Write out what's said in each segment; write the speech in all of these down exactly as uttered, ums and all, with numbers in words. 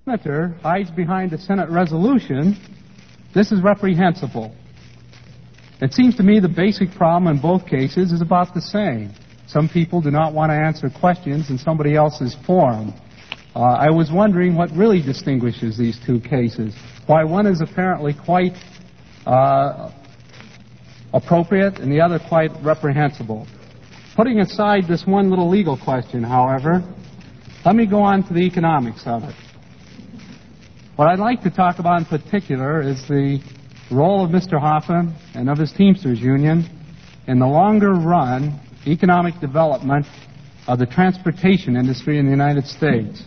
senator hides behind a Senate resolution, this is reprehensible. It seems to me the basic problem in both cases is about the same. Some people do not want to answer questions in somebody else's forum. Uh, I was wondering what really distinguishes these two cases. Why one is apparently quite uh, appropriate and the other quite reprehensible. Putting aside this one little legal question, however, let me go on to the economics of it. What I'd like to talk about in particular is the role of Mister Hoffa and of his Teamsters Union in the longer run economic development of the transportation industry in the United States.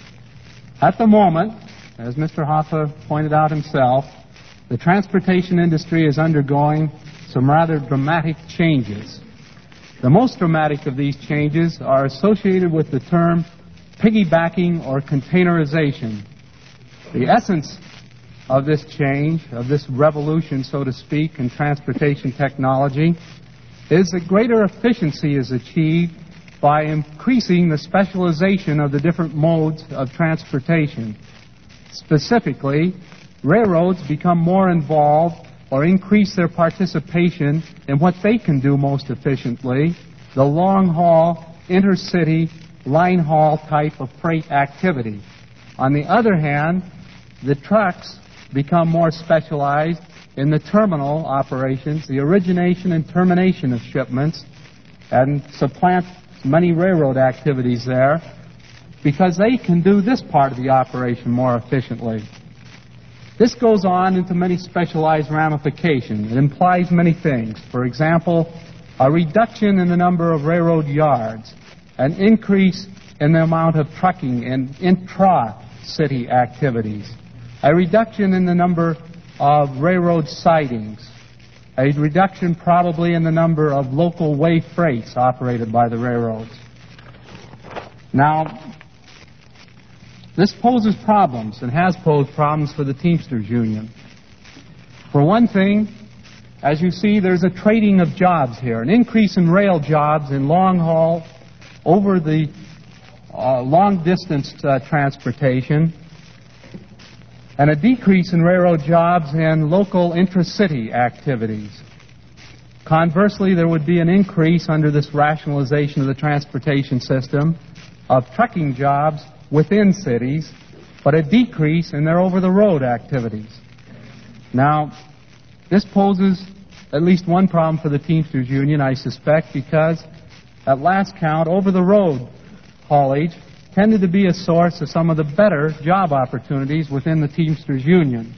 At the moment, as Mister Hoffa pointed out himself, the transportation industry is undergoing some rather dramatic changes. The most dramatic of these changes are associated with the term piggybacking or containerization. The essence of this change, of this revolution, so to speak, in transportation technology, is that greater efficiency is achieved by increasing the specialization of the different modes of transportation. Specifically, railroads become more involved or increase their participation in what they can do most efficiently, the long-haul, intercity, line-haul type of freight activity. On the other hand, the trucks become more specialized in the terminal operations, the origination and termination of shipments, and supplant many railroad activities there because they can do this part of the operation more efficiently. This goes on into many specialized ramifications. It implies many things. For example, a reduction in the number of railroad yards, an increase in the amount of trucking and intra-city activities, a reduction in the number of railroad sidings, a reduction probably in the number of local way freights operated by the railroads. Now, this poses problems and has posed problems for the Teamsters Union. For one thing, as you see, there's a trading of jobs here, an increase in rail jobs in long haul, over the uh, long distance uh, transportation, and a decrease in railroad jobs in local intracity activities. Conversely, there would be an increase under this rationalization of the transportation system of trucking jobs within cities, but a decrease in their over-the-road activities. Now, this poses at least one problem for the Teamsters Union, I suspect, because at last count, over-the-road haulage tended to be a source of some of the better job opportunities within the Teamsters Union.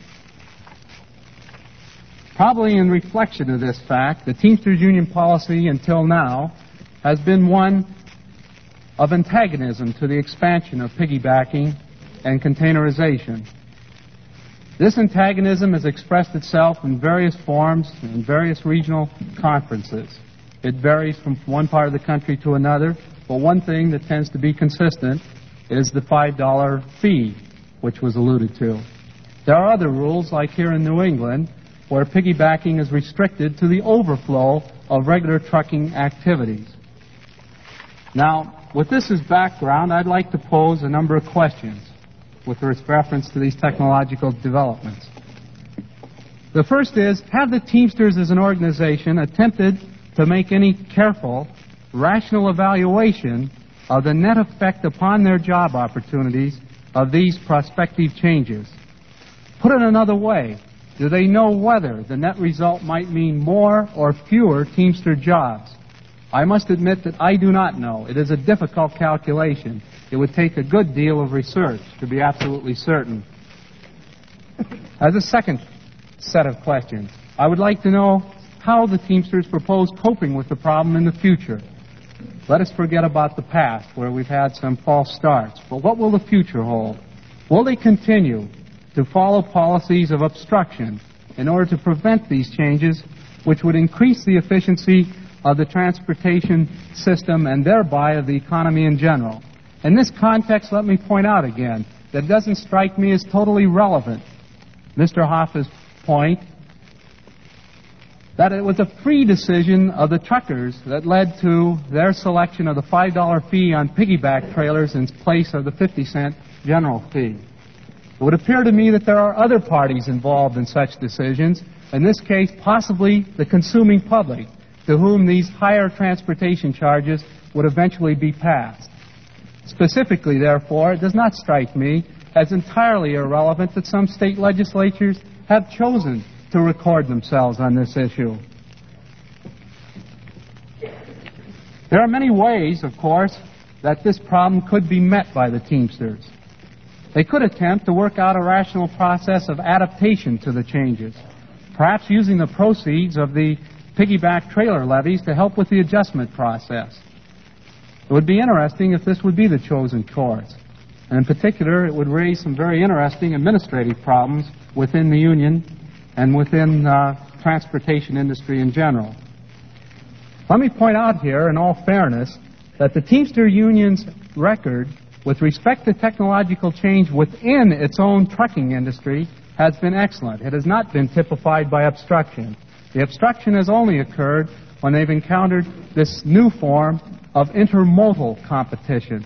Probably in reflection of this fact, the Teamsters Union policy until now has been one of antagonism to the expansion of piggybacking and containerization. This antagonism has expressed itself in various forms in various regional conferences. It varies from one part of the country to another, but one thing that tends to be consistent is the five dollar fee, which was alluded to. There are other rules, like here in New England, where piggybacking is restricted to the overflow of regular trucking activities. Now, with this as background, I'd like to pose a number of questions with reference to these technological developments. The first is, have the Teamsters as an organization attempted to make any careful, rational evaluation of the net effect upon their job opportunities of these prospective changes? Put it another way, do they know whether the net result might mean more or fewer Teamster jobs? I must admit that I do not know. It is a difficult calculation. It would take a good deal of research to be absolutely certain. As a second set of questions, I would like to know how the Teamsters propose coping with the problem in the future. Let us forget about the past, where we've had some false starts. But what will the future hold? Will they continue to follow policies of obstruction in order to prevent these changes, which would increase the efficiency of the transportation system and thereby of the economy in general? In this context, let me point out again that it doesn't strike me as totally relevant, Mister Hoffa's point, that it was a free decision of the truckers that led to their selection of the five dollar fee on piggyback trailers in place of the fifty cent general fee. It would appear to me that there are other parties involved in such decisions, in this case possibly the consuming public, to whom these higher transportation charges would eventually be passed. Specifically, therefore, it does not strike me as entirely irrelevant that some state legislatures have chosen to record themselves on this issue. There are many ways, of course, that this problem could be met by the Teamsters. They could attempt to work out a rational process of adaptation to the changes, perhaps using the proceeds of the piggyback trailer levies to help with the adjustment process. It would be interesting if this would be the chosen course. And in particular, it would raise some very interesting administrative problems within the union and within uh, transportation industry in general. Let me point out here, in all fairness, that the Teamster Union's record with respect to technological change within its own trucking industry has been excellent. It has not been typified by obstruction. The obstruction has only occurred when they've encountered this new form of intermodal competition.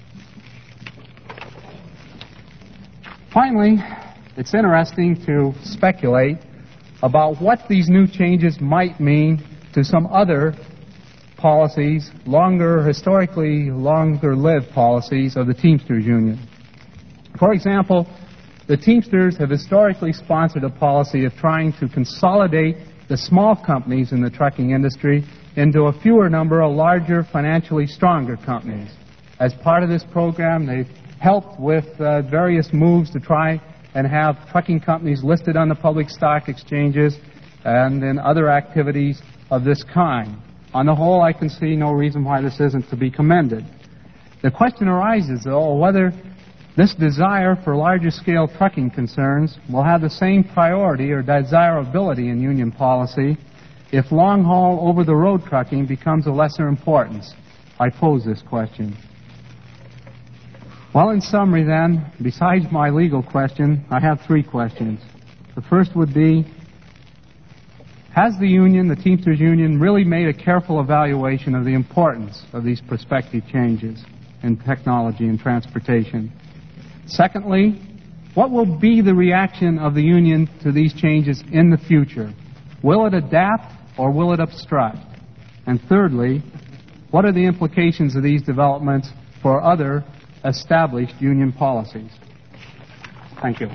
Finally, it's interesting to speculate about what these new changes might mean to some other policies, longer, historically longer-lived policies of the Teamsters Union. For example, the Teamsters have historically sponsored a policy of trying to consolidate the small companies in the trucking industry into a fewer number of larger, financially stronger companies. As part of this program, they've helped with uh, various moves to try and have trucking companies listed on the public stock exchanges and in other activities of this kind. On the whole, I can see no reason why this isn't to be commended. The question arises, though, whether this desire for larger-scale trucking concerns will have the same priority or desirability in union policy if long-haul, over-the-road trucking becomes of lesser importance. I pose this question. Well, in summary, then, besides my legal question, I have three questions. The first would be, has the union, the Teamsters Union, really made a careful evaluation of the importance of these prospective changes in technology and transportation? Secondly, what will be the reaction of the union to these changes in the future? Will it adapt or will it obstruct? And thirdly, what are the implications of these developments for other established union policies? Thank you.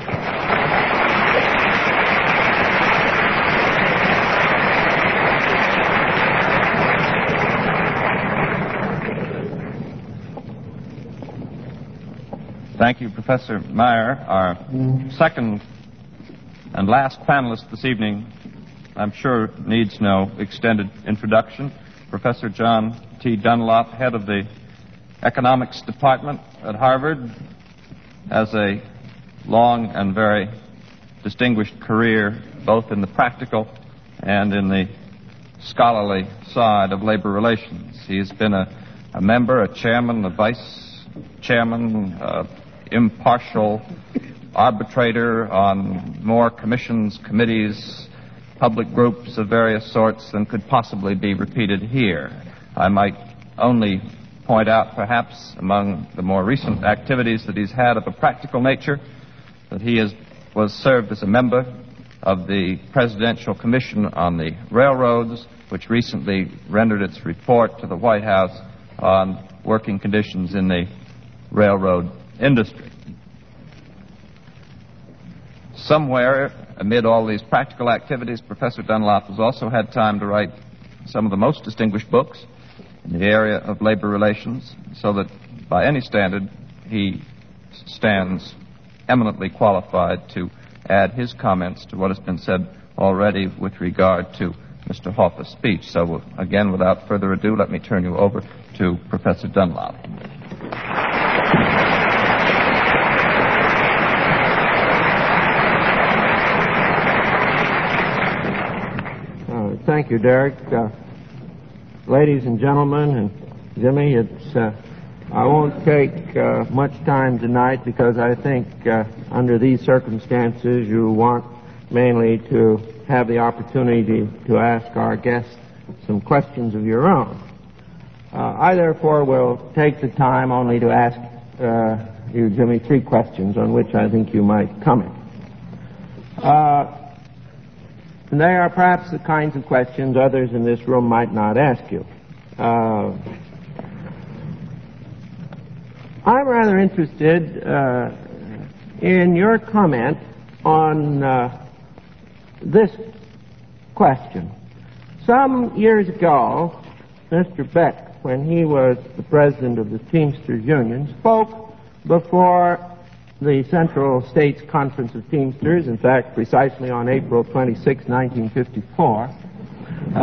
Thank you, Professor Meyer. Our second and last panelist this evening, I'm sure, needs no extended introduction. Professor John T. Dunlop, head of the Economics Department at Harvard, has a long and very distinguished career both in the practical and in the scholarly side of labor relations. He has been a, a member, a chairman, a vice chairman, uh, impartial arbitrator on more commissions, committees, public groups of various sorts than could possibly be repeated here. I might only point out, perhaps, among the more recent activities that he's had of a practical nature, that he has, was served as a member of the Presidential Commission on the Railroads, which recently rendered its report to the White House on working conditions in the railroad industry. Somewhere amid all these practical activities, Professor Dunlop has also had time to write some of the most distinguished books in the area of labor relations, so that by any standard he stands eminently qualified to add his comments to what has been said already with regard to Mister Hoffa's speech. So again, without further ado, let me turn you over to Professor Dunlop. Uh, thank you, Derek. Uh, ladies and gentlemen, and Jimmy, it's uh, I won't take uh, much time tonight because I think uh, under these circumstances you want mainly to have the opportunity to ask our guests some questions of your own. Uh, I therefore will take the time only to ask uh, you, Jimmy, three questions on which I think you might comment. Uh, they are perhaps the kinds of questions others in this room might not ask you. Uh, I'm rather interested uh, in your comment on uh, this question. Some years ago, Mister Beck, when he was the president of the Teamsters Union, spoke before the Central States Conference of Teamsters, in fact, precisely on April twenty-sixth, nineteen fifty-four. Uh,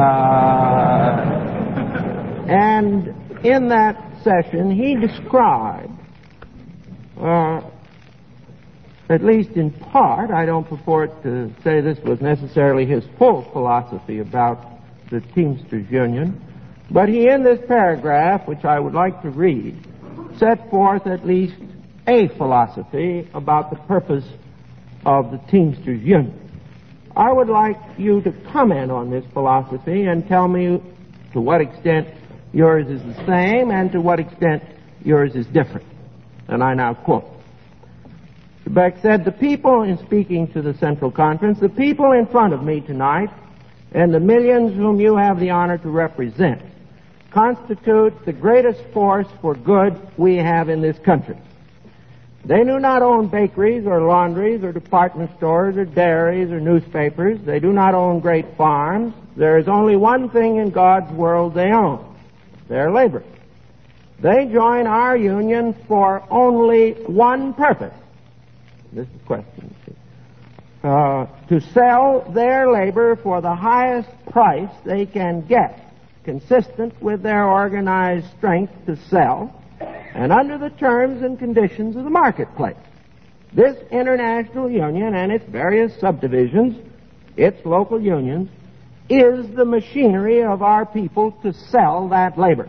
and in that session, he described, uh, at least in part, I don't purport to say this was necessarily his full philosophy about the Teamsters Union, but he, in this paragraph, which I would like to read, set forth at least a philosophy about the purpose of the Teamsters Union. I would like you to comment on this philosophy and tell me to what extent yours is the same and to what extent yours is different. And I now quote. Beck said, "The people," in speaking to the Central Conference, "the people in front of me tonight and the millions whom you have the honor to represent constitute the greatest force for good we have in this country. They do not own bakeries or laundries or department stores or dairies or newspapers. They do not own great farms. There is only one thing in God's world they own: their labor. They join our union for only one purpose." This is the question. Uh, to sell their labor for the highest price they can get, consistent with their organized strength to sell, and under the terms and conditions of the marketplace. This international union and its various subdivisions, its local unions, is the machinery of our people to sell that labor.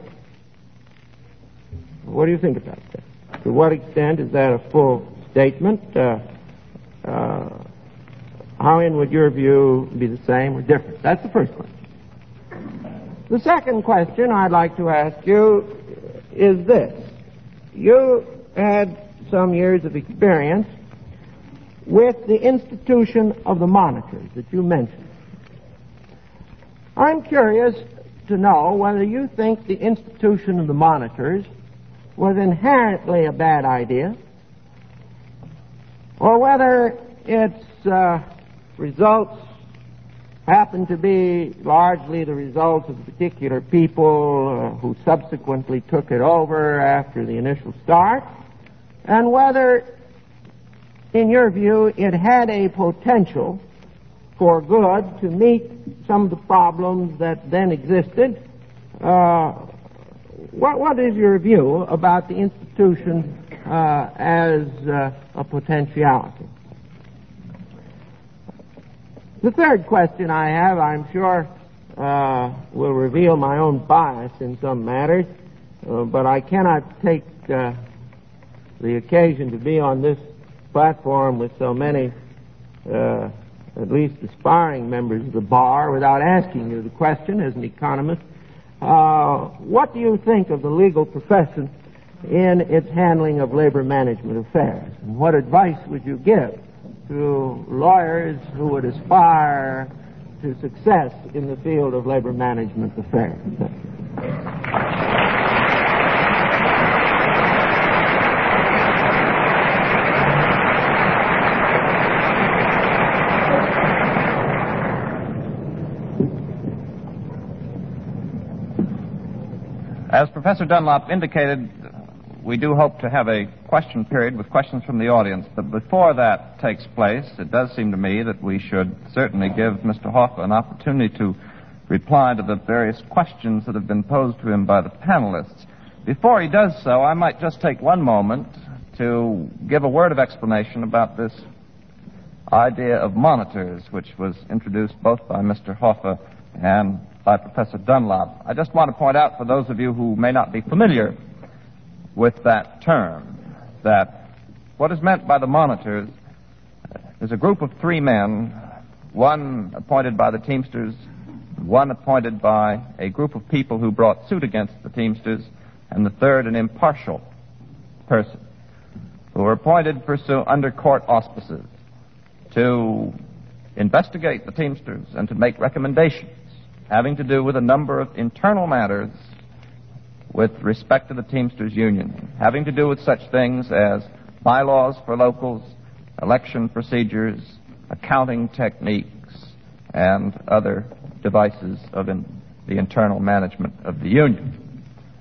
What do you think about that? To what extent is that a full statement? Uh, uh, how in would your view be the same or different? That's the first question. The second question I'd like to ask you is this. You had some years of experience with the institution of the monitors that you mentioned. I'm curious to know whether you think the institution of the monitors was inherently a bad idea, or whether its uh, results happened to be largely the result of particular people uh, who subsequently took it over after the initial start, and whether, in your view, it had a potential for good to meet some of the problems that then existed. Uh, what, what is your view about the institution uh, as uh, a potentiality? The third question I have, I'm sure, uh, will reveal my own bias in some matters, uh, but I cannot take uh, the occasion to be on this platform with so many, uh, at least aspiring members of the bar, without asking you the question as an economist. Uh, what do you think of the legal profession in its handling of labor management affairs? And what advice would you give to lawyers who would aspire to success in the field of labor management affairs? As Professor Dunlop indicated, we do hope to have a question period with questions from the audience. But before that takes place, it does seem to me that we should certainly give Mister Hoffa an opportunity to reply to the various questions that have been posed to him by the panelists. Before he does so, I might just take one moment to give a word of explanation about this idea of monitors, which was introduced both by Mister Hoffa and by Professor Dunlop. I just want to point out for those of you who may not be familiar with that term, that what is meant by the monitors is a group of three men, one appointed by the Teamsters, one appointed by a group of people who brought suit against the Teamsters, and the third an impartial person, who were appointed pursue under court auspices to investigate the Teamsters and to make recommendations having to do with a number of internal matters with respect to the Teamsters Union, having to do with such things as bylaws for locals, election procedures, accounting techniques, and other devices of in the internal management of the union.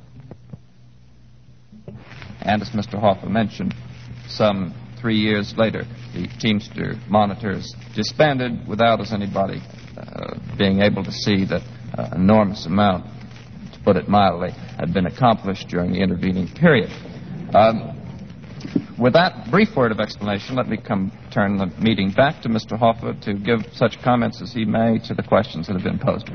And as Mister Hoffa mentioned, some three years later, the Teamster monitors disbanded without, as anybody uh, being able to see that uh, enormous amount, to put it mildly, had been accomplished during the intervening period. Um, with that brief word of explanation, let me come turn the meeting back to Mister Hoffa to give such comments as he may to the questions that have been posed.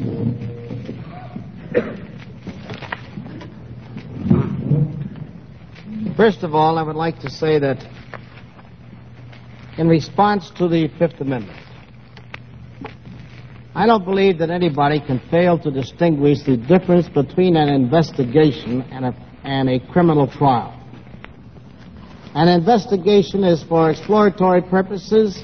First of all, I would like to say that in response to the Fifth Amendment, I don't believe that anybody can fail to distinguish the difference between an investigation and a, and a criminal trial. An investigation is for exploratory purposes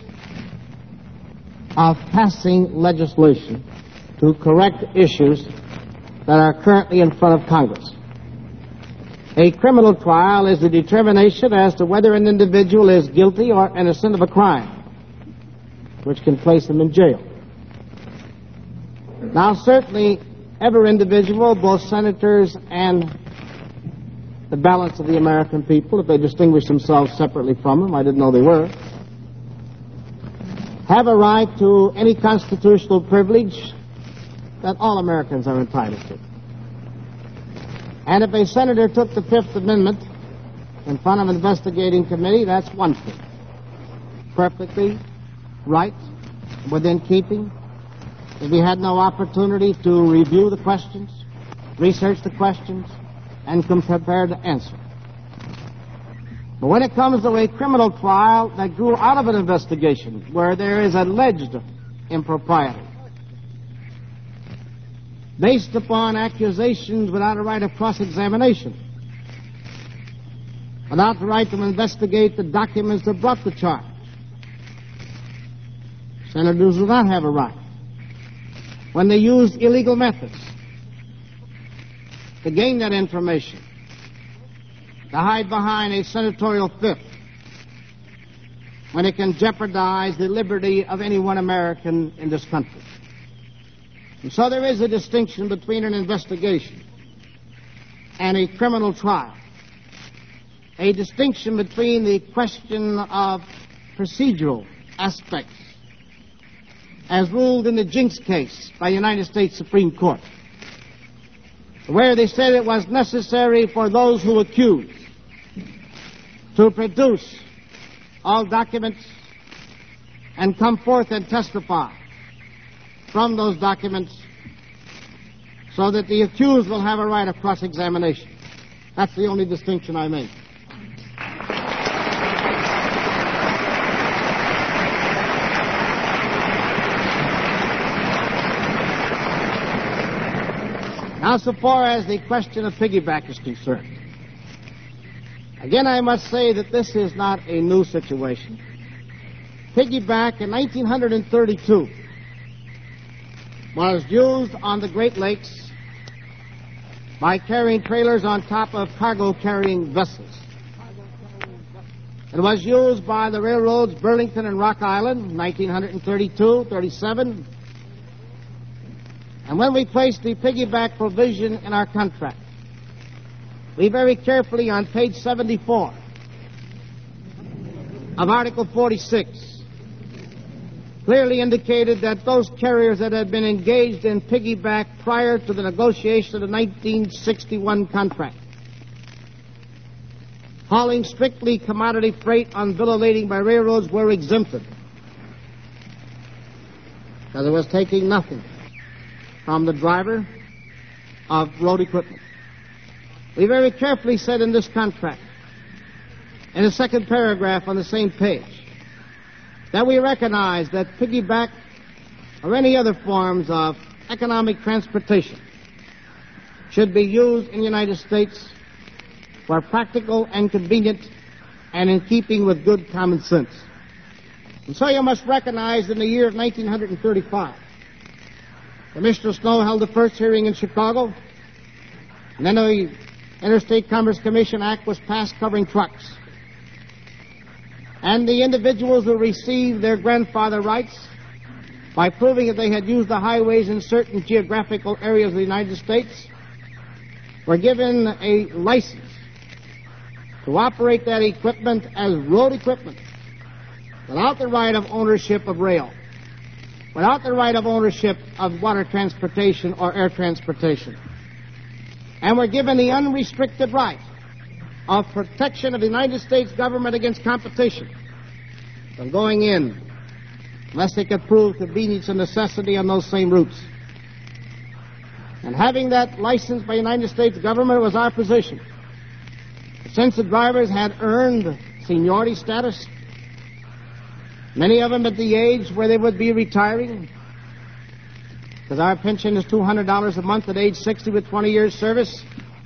of passing legislation to correct issues that are currently in front of Congress. A criminal trial is the determination as to whether an individual is guilty or innocent of a crime, which can place him in jail. Now, certainly, every individual, both senators and the balance of the American people, if they distinguish themselves separately from them, I didn't know they were, have a right to any constitutional privilege that all Americans are entitled to. And if a senator took the Fifth Amendment in front of an investigating committee, that's one thing. Perfectly right, within keeping. If he had no opportunity to review the questions, research the questions, and come prepared to answer. But when it comes to a criminal trial that grew out of an investigation where there is alleged impropriety, based upon accusations without a right of cross-examination, without the right to investigate the documents that brought the charge, senators do not have a right. When they used illegal methods to gain that information, to hide behind a senatorial fifth, when it can jeopardize the liberty of any one American in this country. And so there is a distinction between an investigation and a criminal trial, a distinction between the question of procedural aspects as ruled in the Jinks case by the United States Supreme Court, where they said it was necessary for those who accuse to produce all documents and come forth and testify from those documents so that the accused will have a right of cross-examination. That's the only distinction I make. Now, so far as the question of piggyback is concerned, again, I must say that this is not a new situation. Piggyback in nineteen thirty-two was used on the Great Lakes by carrying trailers on top of cargo-carrying vessels. It was used by the railroads Burlington and Rock Island in nineteen thirty-two, thirty-seven. And when we placed the piggyback provision in our contract, we very carefully, on page seventy-four of Article forty-six, clearly indicated that those carriers that had been engaged in piggyback prior to the negotiation of the nineteen sixty-one contract, hauling strictly commodity freight on bill of lading by railroads, were exempted, because it was taking nothing from the driver of road equipment. We very carefully said in this contract, in the second paragraph on the same page, that we recognize that piggyback or any other forms of economic transportation should be used in the United States where practical and convenient and in keeping with good common sense. And so you must recognize that in the year of nineteen thirty-five, Commissioner Snow held the first hearing in Chicago, and then the Interstate Commerce Commission Act was passed covering trucks. And the individuals who received their grandfather rights by proving that they had used the highways in certain geographical areas of the United States were given a license to operate that equipment as road equipment without the right of ownership of rail, without the right of ownership of water transportation or air transportation, and were given the unrestricted right of protection of the United States government against competition from going in unless they could prove convenience and necessity on those same routes. And having that license by the United States government was our position. Since the drivers had earned seniority status, many of them at the age where they would be retiring, because our pension is two hundred dollars a month at age sixty with twenty years service,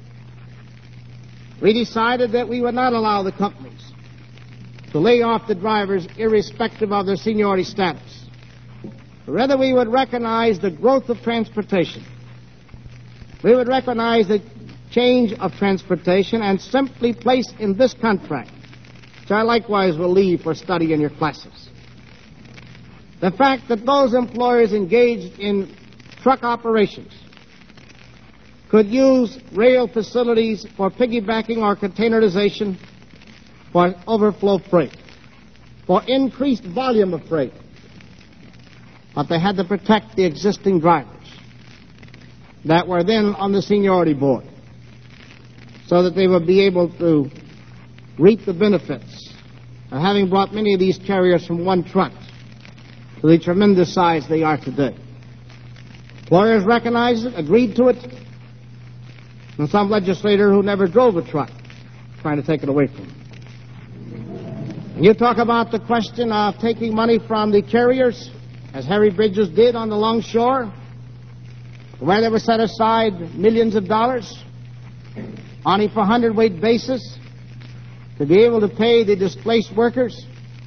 we decided that we would not allow the companies to lay off the drivers irrespective of their seniority status. Rather, we would recognize the growth of transportation. We would recognize the change of transportation and simply place in this contract, which I likewise will leave for study in your classes, the fact that those employers engaged in truck operations could use rail facilities for piggybacking or containerization for overflow freight, for increased volume of freight. But they had to protect the existing drivers that were then on the seniority board so that they would be able to reap the benefits of having brought many of these carriers from one truck to the tremendous size they are today. Employers recognized it, agreed to it, and some legislator who never drove a truck trying to take it away from them. And you talk about the question of taking money from the carriers, as Harry Bridges did on the Longshore, where they were set aside millions of dollars on a per hundredweight basis to be able to pay the displaced workers.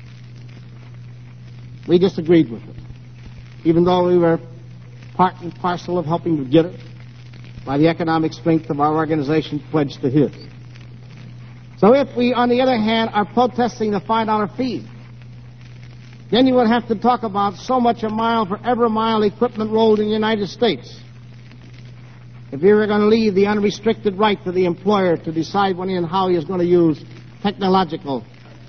We disagreed with it, even though we were part and parcel of helping to get it by the economic strength of our organization pledged to his. So if we, on the other hand, are protesting the five dollar fee, then you would have to talk about so much a mile for every mile equipment rolled in the United States. If you were going to leave the unrestricted right to the employer to decide when and how he is going to use technological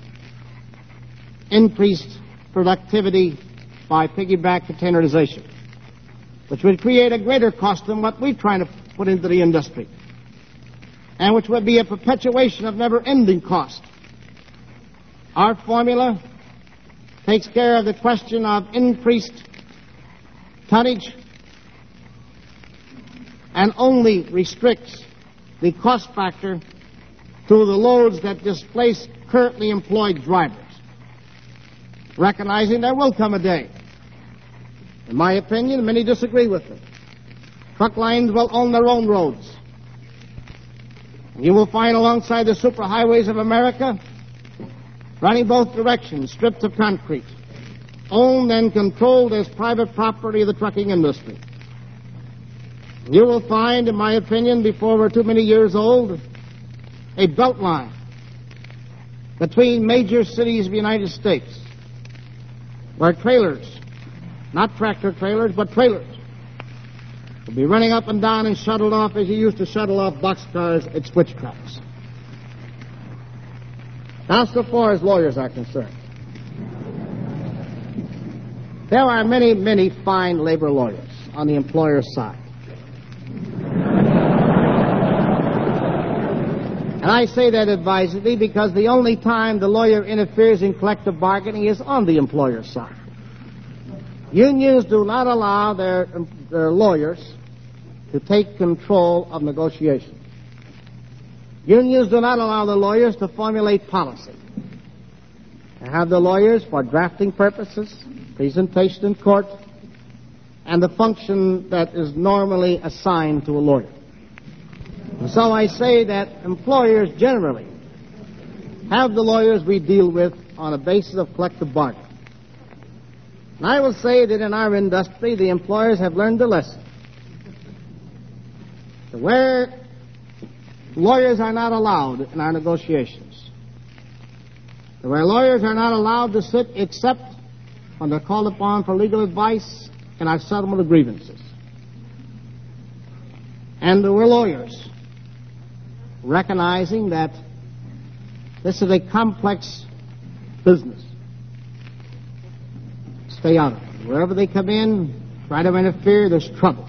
increased productivity by piggyback containerization, which would create a greater cost than what we're trying to put into the industry, and which would be a perpetuation of never-ending cost. Our formula takes care of the question of increased tonnage and only restricts the cost factor to the loads that displace currently employed drivers, recognizing there will come a day, in my opinion, many disagree with me, truck lines will own their own roads. You will find alongside the superhighways of America, running both directions, strips of concrete, owned and controlled as private property of the trucking industry. You will find, in my opinion, before we're too many years old, a belt line between major cities of the United States where trailers, not tractor trailers, but trailers, will be running up and down and shuttled off as you used to shuttle off boxcars at switch tracks. Now, so far as lawyers are concerned, there are many, many fine labor lawyers on the employer's side. And I say that advisedly because the only time the lawyer interferes in collective bargaining is on the employer's side. Unions do not allow their, their lawyers to take control of negotiations. Unions do not allow the lawyers to formulate policy. They have the lawyers for drafting purposes, presentation in court, and the function that is normally assigned to a lawyer. And so I say that employers generally have the lawyers we deal with on a basis of collective bargaining. And I will say that in our industry, the employers have learned the lesson. To where lawyers are not allowed in our negotiations, to where lawyers are not allowed to sit except when they're called upon for legal advice in our settlement of grievances. And there were lawyers recognizing that this is a complex business. Stay out of it. Wherever they come in, try to interfere, there's trouble.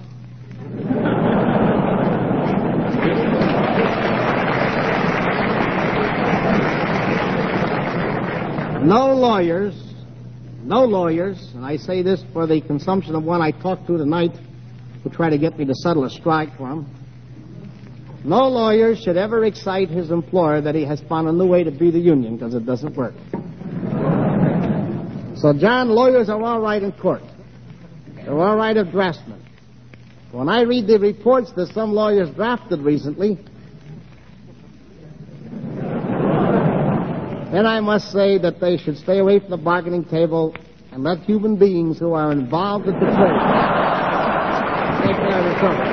No lawyers, no lawyers, and I say this for the consumption of one I talked to tonight who tried to get me to settle a strike for him. No lawyer should ever excite his employer that he has found a new way to beat the union, because it doesn't work. So, John, lawyers are all right in court. They're all right as draftsmen. When I read the reports that some lawyers drafted recently, then I must say that they should stay away from the bargaining table and let human beings who are involved in the trade take care of the trouble.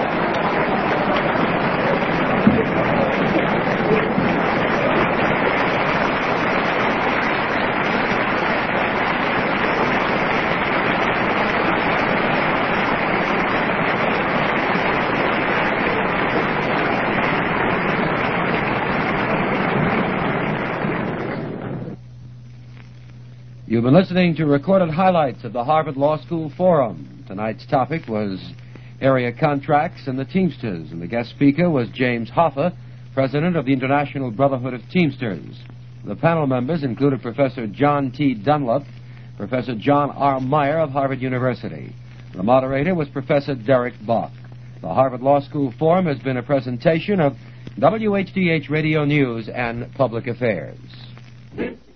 You've been listening to recorded highlights of the Harvard Law School Forum. Tonight's topic was area contracts and the Teamsters, and the guest speaker was James Hoffa, president of the International Brotherhood of Teamsters. The panel members included Professor John T. Dunlop, Professor John R. Meyer of Harvard University. The moderator was Professor Derek Bach. The Harvard Law School Forum has been a presentation of W H D H Radio News and Public Affairs.